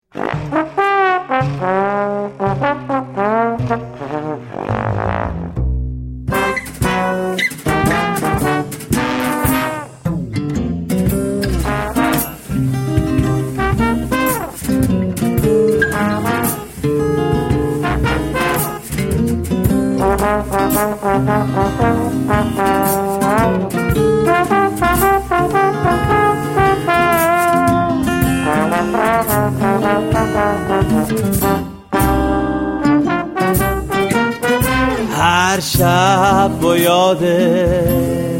هر شب با یادت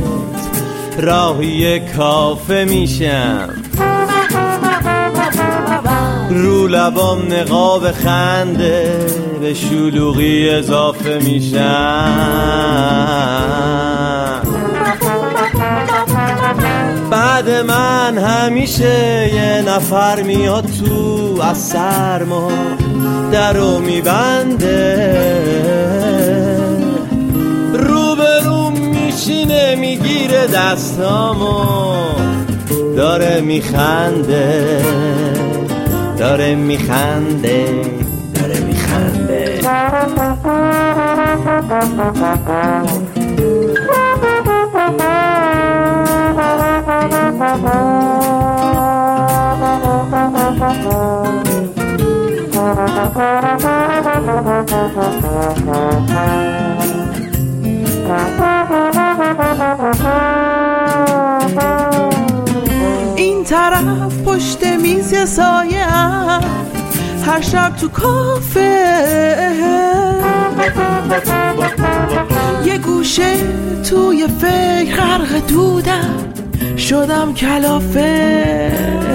راهی کافه میشم، رو لبام نقاب خنده به شلوغی اضافه میشم. بعد من همیشه یه نفر میاد تو از سرما درو میبنده، روبروم میشینه میگیره دستامو داره میخنده داره میخنده داره میخنده. این طرف پشت میز سایه هم هر شب تو کافه، یه گوشه توی فکر غرق دودم شدم کلافه.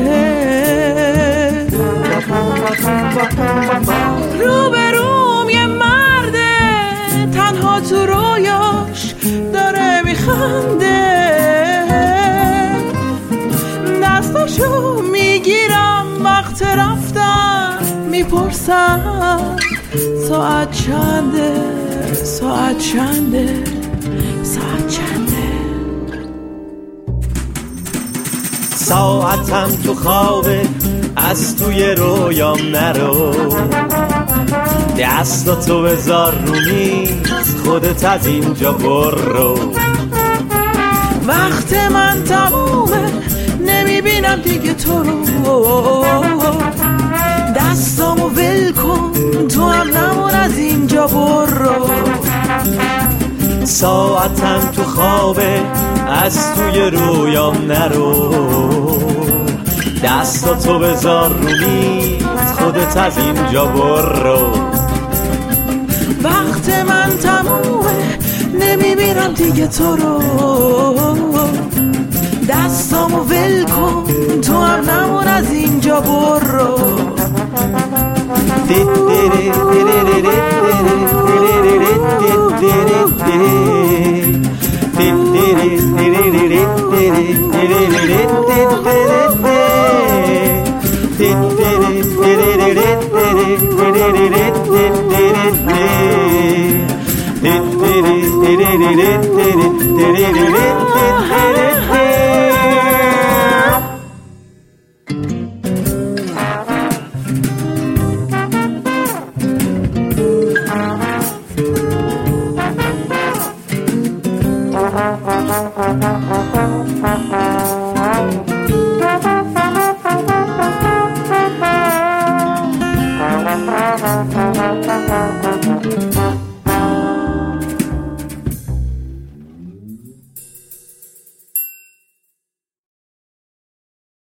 روبروم یه مرده تنها تو رویاش داره میخنده، دستاشو میگیرم وقت رفتن میپرسم ساعت چنده ساعت چنده ساعت چنده. ساعتم تو خوابه از توی رویام نرو، دستاتو بذار رو میز خودت از اینجا برو. وقت من تمومه نمیبینم دیگه تو رو، دستامو ول کن تو هم نمون از اینجا برو. ساعتم تو خوابه از توی رویام نرو، دستاتو بذار رو میز خودت از اینجا برو. وقت من تمومه نمیبینم دیگه تو رو، دستامو ول کن تو هم نمون از اینجا برو.